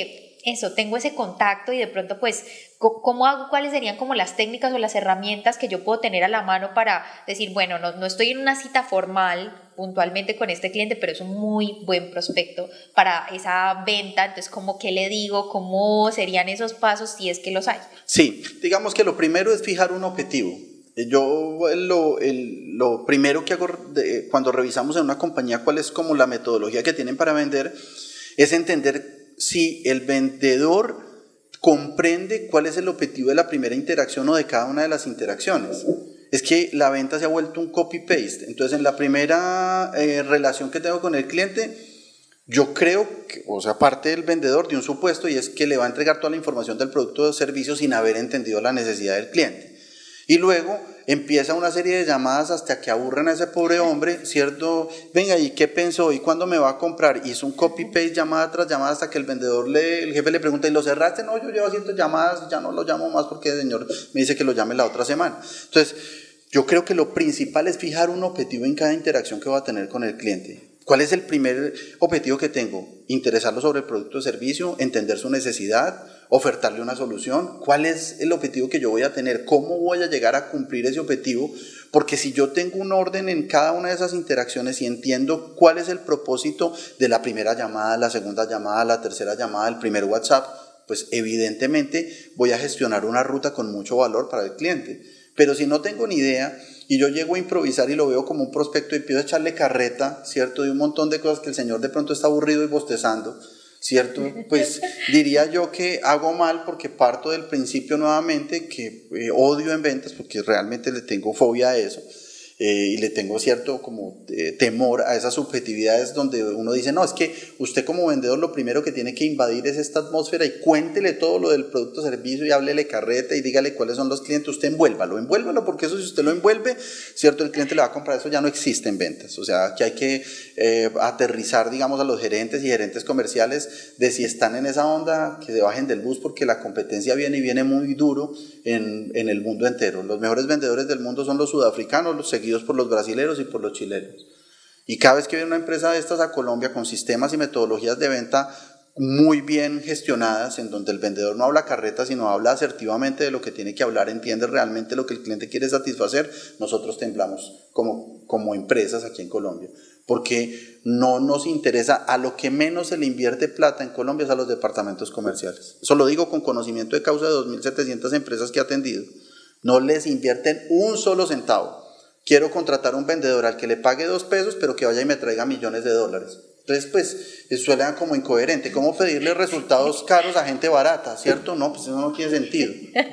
[SPEAKER 2] eso, tengo ese contacto y de pronto pues, ¿cómo hago? ¿Cuáles serían como las técnicas o las herramientas que yo puedo tener a la mano para decir, bueno, no, no estoy en una cita formal puntualmente con este cliente, pero es un muy buen prospecto para esa venta? Entonces, ¿cómo qué le digo? ¿Cómo serían esos pasos si es que los hay?
[SPEAKER 3] Sí, digamos que lo primero es fijar un objetivo. Yo lo, el, lo primero que hago de, cuando revisamos en una compañía cuál es como la metodología que tienen para vender, es entender si el vendedor comprende cuál es el objetivo de la primera interacción o de cada una de las interacciones. Es que la venta se ha vuelto un copy-paste. Entonces, en la primera eh, relación que tengo con el cliente, yo creo que, o sea, parte del vendedor de un supuesto, y es que le va a entregar toda la información del producto o servicio sin haber entendido la necesidad del cliente. Y luego empieza una serie de llamadas hasta que aburren a ese pobre hombre, ¿cierto? Venga, ¿y qué pensó? ¿Y cuándo me va a comprar? Hizo un copy-paste, llamada tras llamada, hasta que el vendedor, le, el jefe le pregunta, ¿y lo cerraste? No, yo llevo haciendo llamadas, ya no lo llamo más porque el señor me dice que lo llame la otra semana. Entonces, yo creo que lo principal es fijar un objetivo en cada interacción que va a tener con el cliente. ¿Cuál es el primer objetivo que tengo? Interesarlo sobre el producto o servicio, entender su necesidad, ofertarle una solución. ¿Cuál es el objetivo que yo voy a tener? ¿Cómo voy a llegar a cumplir ese objetivo? Porque si yo tengo un orden en cada una de esas interacciones y entiendo cuál es el propósito de la primera llamada, la segunda llamada, la tercera llamada, el primer WhatsApp, pues evidentemente voy a gestionar una ruta con mucho valor para el cliente. Pero si no tengo ni idea y yo llego a improvisar y lo veo como un prospecto y empiezo a echarle carreta, ¿cierto? De un montón de cosas que el señor de pronto está aburrido y bostezando, ¿cierto? Pues diría yo que hago mal porque parto del principio nuevamente que eh, odio en ventas, porque realmente le tengo fobia a eso. Eh, y le tengo cierto como eh, temor a esas subjetividades donde uno dice, no, es que usted como vendedor lo primero que tiene que invadir es esta atmósfera y cuéntele todo lo del producto o servicio y háblele carreta y dígale cuáles son los clientes, usted envuélvalo, envuélvalo, porque eso si usted lo envuelve, cierto, el cliente le va a comprar, eso ya no existe en ventas. O sea, que hay que eh, aterrizar, digamos, a los gerentes y gerentes comerciales de si están en esa onda, que se bajen del bus porque la competencia viene y viene muy duro en, en el mundo entero. Los mejores vendedores del mundo son los sudafricanos, los seguidores por los brasileños y por los chilenos. Y cada vez que viene una empresa de estas a Colombia con sistemas y metodologías de venta muy bien gestionadas, en donde el vendedor no habla carreta, sino habla asertivamente de lo que tiene que hablar, entiende realmente lo que el cliente quiere satisfacer, nosotros temblamos como, como empresas aquí en Colombia, porque no nos interesa, a lo que menos se le invierte plata en Colombia es a los departamentos comerciales. Eso lo digo con conocimiento de causa de dos mil setecientas empresas que he atendido. No les invierten un solo centavo. Quiero contratar a un vendedor al que le pague dos pesos, pero que vaya y me traiga millones de dólares. Entonces, pues, eso suena como incoherente. ¿Cómo pedirle resultados caros a gente barata? ¿Cierto? No, pues eso no tiene sentido.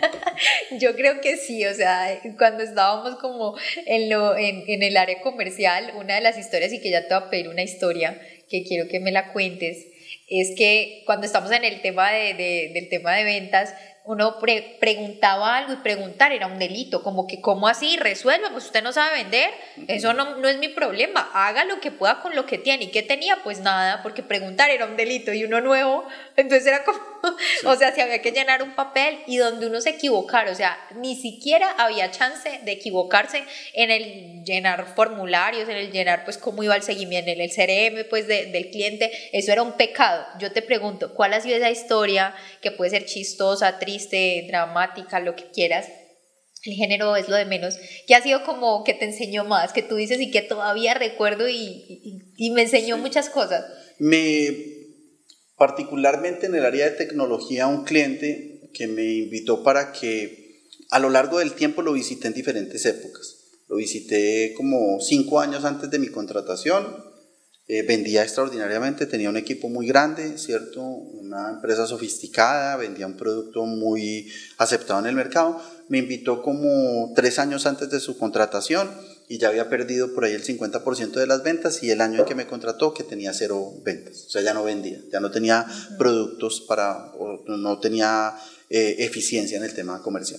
[SPEAKER 2] Yo creo que sí, o sea, cuando estábamos como en, lo, en, en el área comercial, una de las historias, y que ya te voy a pedir una historia que quiero que me la cuentes, es que cuando estamos en el tema de, de, del tema de ventas, uno pre preguntaba algo y preguntar era un delito, como que ¿cómo así? Resuelva, pues usted no sabe vender, eso no, no es mi problema, haga lo que pueda con lo que tiene. ¿Y qué tenía? Pues nada, porque preguntar era un delito y uno nuevo, entonces era como, sí. O sea, si había que llenar un papel y donde uno se equivocara, o sea, ni siquiera había chance de equivocarse en el llenar formularios, en el llenar pues cómo iba el seguimiento, en el C R M pues de, del cliente, eso era un pecado. Yo te pregunto, ¿cuál ha sido esa historia que puede ser chistosa, triste, dramática, lo que quieras? El género es lo de menos, que ha sido como que te enseñó más, que tú dices y que todavía recuerdo y, y, y me enseñó sí. muchas cosas.
[SPEAKER 3] Me, particularmente en el área de tecnología, un cliente que me invitó para que a lo largo del tiempo lo visité en diferentes épocas. Lo visité como cinco años antes de mi contratación. Eh, vendía extraordinariamente, tenía un equipo muy grande, ¿cierto? Una empresa sofisticada, vendía un producto muy aceptado en el mercado. Me invitó como tres años antes de su contratación y ya había perdido por ahí el cincuenta por ciento de las ventas, y el año en que me contrató que tenía cero ventas, o sea, ya no vendía, ya no tenía uh-huh. productos para, o no tenía eh, eficiencia en el tema comercial.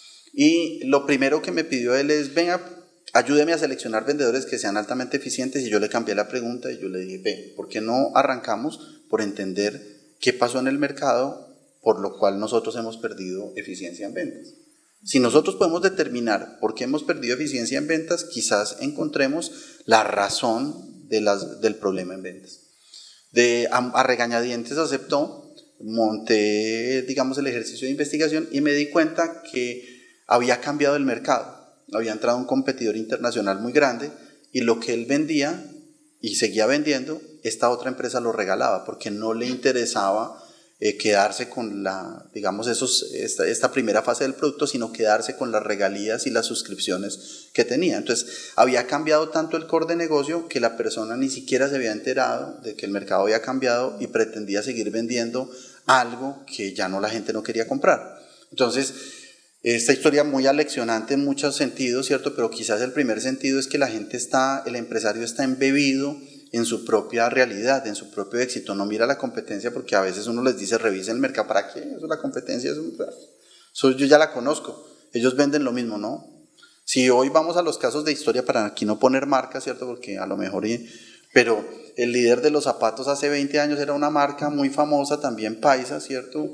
[SPEAKER 3] Y lo primero que me pidió él es, venga, ayúdeme a seleccionar vendedores que sean altamente eficientes, y yo le cambié la pregunta y yo le dije, ve, ¿por qué no arrancamos por entender qué pasó en el mercado por lo cual nosotros hemos perdido eficiencia en ventas? Si nosotros podemos determinar por qué hemos perdido eficiencia en ventas, quizás encontremos la razón de las, del problema en ventas. De, a, a regañadientes aceptó, monté, digamos, el ejercicio de investigación y me di cuenta que había cambiado el mercado. Había entrado un competidor internacional muy grande y lo que él vendía y seguía vendiendo, esta otra empresa lo regalaba porque no le interesaba eh, quedarse con la, digamos, esos, esta, esta primera fase del producto, sino quedarse con las regalías y las suscripciones que tenía. Entonces, había cambiado tanto el core de negocio que la persona ni siquiera se había enterado de que el mercado había cambiado y pretendía seguir vendiendo algo que ya no la gente no quería comprar. Entonces, esta historia muy aleccionante en muchos sentidos, ¿cierto? Pero quizás el primer sentido es que la gente está, el empresario está embebido en su propia realidad, en su propio éxito. No mira la competencia porque a veces uno les dice, revisen el mercado. ¿Para qué? Eso es la competencia, eso, eso yo ya la conozco. Ellos venden lo mismo, ¿no? Si hoy vamos a los casos de historia, para aquí no poner marcas, ¿cierto? Porque a lo mejor... Pero el líder de los zapatos hace veinte años era una marca muy famosa, también paisa, ¿cierto?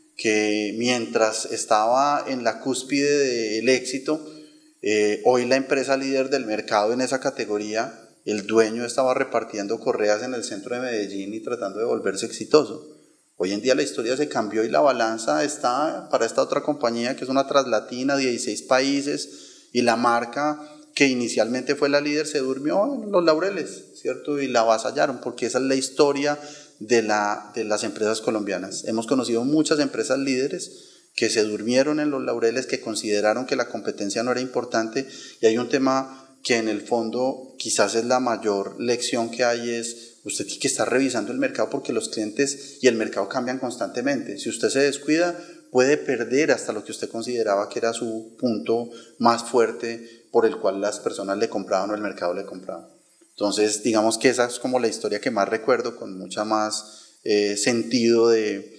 [SPEAKER 3] Que mientras estaba en la cúspide del éxito, eh, hoy la empresa líder del mercado en esa categoría, el dueño estaba repartiendo correas en el centro de Medellín y tratando de volverse exitoso. Hoy en día la historia se cambió y la balanza está para esta otra compañía que es una translatina, dieciséis países, y la marca que inicialmente fue la líder se durmió en los laureles, ¿cierto? Y la avasallaron, porque esa es la historia de, la, de las empresas colombianas. Hemos conocido muchas empresas líderes que se durmieron en los laureles, que consideraron que la competencia no era importante, y hay un tema que en el fondo quizás es la mayor lección que hay, es usted tiene que estar revisando el mercado porque los clientes y el mercado cambian constantemente. Si usted se descuida, puede perder hasta lo que usted consideraba que era su punto más fuerte por el cual las personas le compraban o el mercado le compraba. Entonces, digamos que esa es como la historia que más recuerdo, con mucha más eh, sentido de,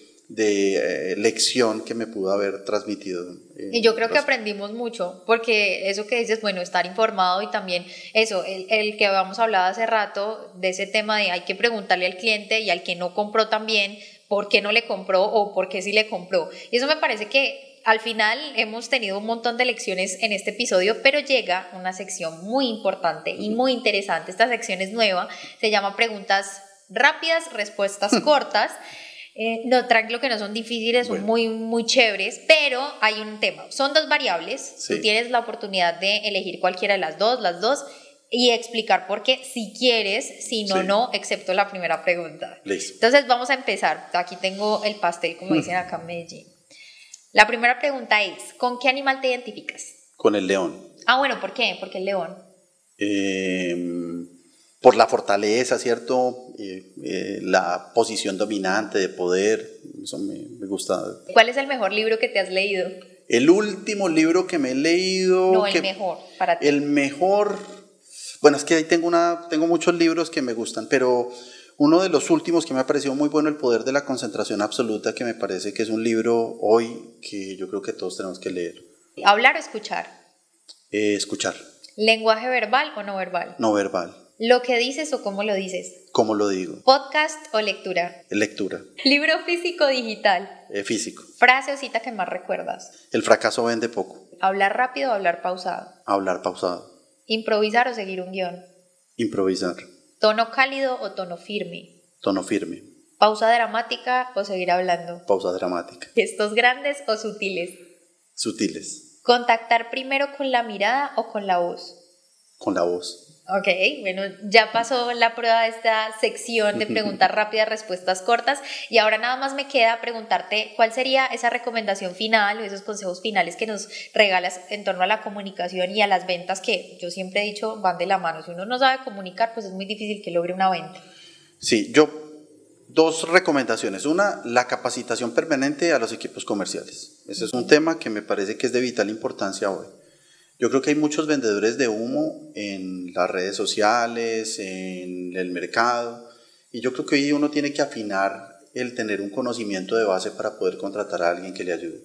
[SPEAKER 3] de eh, lección que me pudo haber transmitido. Eh,
[SPEAKER 2] y yo creo que aprendimos mucho, porque eso que dices, bueno, estar informado y también eso, el, el que habíamos hablado hace rato de ese tema de hay que preguntarle al cliente y al que no compró también por qué no le compró o por qué sí le compró. Y eso me parece que al final hemos tenido un montón de lecciones en este episodio, pero llega una sección muy importante y muy interesante. Esta sección es nueva, se llama Preguntas Rápidas, Respuestas Cortas. Eh, no, tranquilo que no son difíciles, son bueno. muy, muy chéveres, pero hay un tema. Son dos variables, sí. Tú tienes la oportunidad de elegir cualquiera de las dos, las dos, y explicar por qué, si quieres, si no, sí. no, excepto la primera pregunta.
[SPEAKER 3] Listo.
[SPEAKER 2] Entonces vamos a empezar. Aquí tengo el pastel, como dicen acá en Medellín. La primera pregunta es, ¿con qué animal te identificas?
[SPEAKER 3] Con el león.
[SPEAKER 2] Ah, bueno, ¿por qué? ¿Por qué el león?
[SPEAKER 3] Eh, por la fortaleza, ¿cierto? Eh, eh, la posición dominante de poder, eso me, me gusta.
[SPEAKER 2] ¿Cuál es el mejor libro que te has leído?
[SPEAKER 3] El último libro que me he leído...
[SPEAKER 2] No, el
[SPEAKER 3] que,
[SPEAKER 2] mejor para ti.
[SPEAKER 3] El mejor... Bueno, es que ahí tengo, una, tengo muchos libros que me gustan, pero... Uno de los últimos que me ha parecido muy bueno, El poder de la concentración absoluta, que me parece que es un libro hoy que yo creo que todos tenemos que leer.
[SPEAKER 2] ¿Hablar o escuchar?
[SPEAKER 3] Eh, escuchar.
[SPEAKER 2] ¿Lenguaje verbal o no verbal?
[SPEAKER 3] No verbal.
[SPEAKER 2] ¿Lo que dices o cómo lo dices?
[SPEAKER 3] ¿Cómo lo digo?
[SPEAKER 2] ¿Podcast o lectura?
[SPEAKER 3] Lectura.
[SPEAKER 2] ¿Libro físico o digital?
[SPEAKER 3] Eh, físico.
[SPEAKER 2] ¿Frase o cita que más recuerdas?
[SPEAKER 3] El fracaso vende poco.
[SPEAKER 2] ¿Hablar rápido o hablar pausado?
[SPEAKER 3] Hablar pausado.
[SPEAKER 2] ¿Improvisar o seguir un guión?
[SPEAKER 3] Improvisar.
[SPEAKER 2] ¿Tono cálido o tono firme?
[SPEAKER 3] Tono firme.
[SPEAKER 2] ¿Pausa dramática o seguir hablando?
[SPEAKER 3] Pausa dramática.
[SPEAKER 2] ¿Gestos grandes o sutiles?
[SPEAKER 3] Sutiles.
[SPEAKER 2] ¿Contactar primero con la mirada o con la voz?
[SPEAKER 3] Con la voz.
[SPEAKER 2] Ok, bueno, ya pasó la prueba de esta sección de preguntas rápidas, respuestas cortas, y ahora nada más me queda preguntarte cuál sería esa recomendación final o esos consejos finales que nos regalas en torno a la comunicación y a las ventas, que yo siempre he dicho van de la mano. Si uno no sabe comunicar, pues es muy difícil que logre una venta.
[SPEAKER 3] Sí, yo, dos recomendaciones. Una, la capacitación permanente a los equipos comerciales. Ese es un tema que me parece que es de vital importancia hoy. Yo creo que hay muchos vendedores de humo en las redes sociales, en el mercado, y yo creo que hoy uno tiene que afinar el tener un conocimiento de base para poder contratar a alguien que le ayude.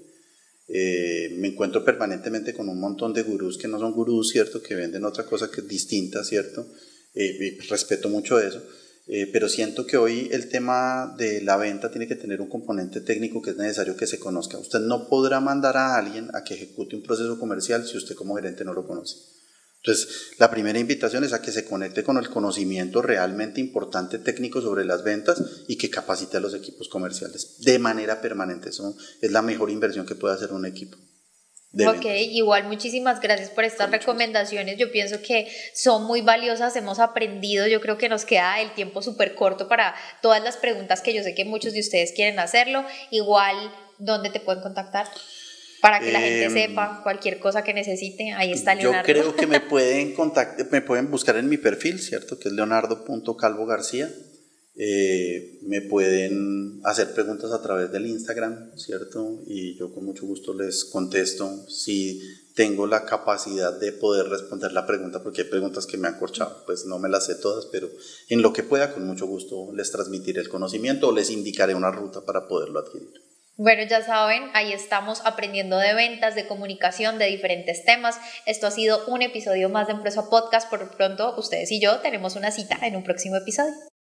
[SPEAKER 3] Eh, me encuentro permanentemente con un montón de gurús que no son gurús, ¿cierto? Que venden otra cosa que es distinta, ¿cierto? Eh, respeto mucho eso. Eh, pero siento que hoy el tema de la venta tiene que tener un componente técnico que es necesario que se conozca. Usted no podrá mandar a alguien a que ejecute un proceso comercial si usted como gerente no lo conoce. Entonces, la primera invitación es a que se conecte con el conocimiento realmente importante técnico sobre las ventas y que capacite a los equipos comerciales de manera permanente. Eso es la mejor inversión que puede hacer un equipo.
[SPEAKER 2] Ok, igual muchísimas gracias por estas Con recomendaciones, yo pienso que son muy valiosas, hemos aprendido, yo creo que nos queda el tiempo súper corto para todas las preguntas que yo sé que muchos de ustedes quieren hacerlo. Igual, ¿dónde te pueden contactar? Para que la eh, gente sepa cualquier cosa que necesite, ahí está Leonardo.
[SPEAKER 3] Yo creo que me pueden, contact- me pueden buscar en mi perfil, ¿cierto? Que es leonardo punto calvo garcía. Eh, me pueden hacer preguntas a través del Instagram, ¿cierto? Y yo con mucho gusto les contesto si tengo la capacidad de poder responder la pregunta, porque hay preguntas que me han corchado, pues no me las sé todas, pero en lo que pueda, con mucho gusto les transmitiré el conocimiento o les indicaré una ruta para poderlo adquirir.
[SPEAKER 2] Bueno, ya saben, ahí estamos aprendiendo de ventas, de comunicación, de diferentes temas. Esto ha sido un episodio más de Empresa Podcast. Por pronto, ustedes y yo tenemos una cita en un próximo episodio.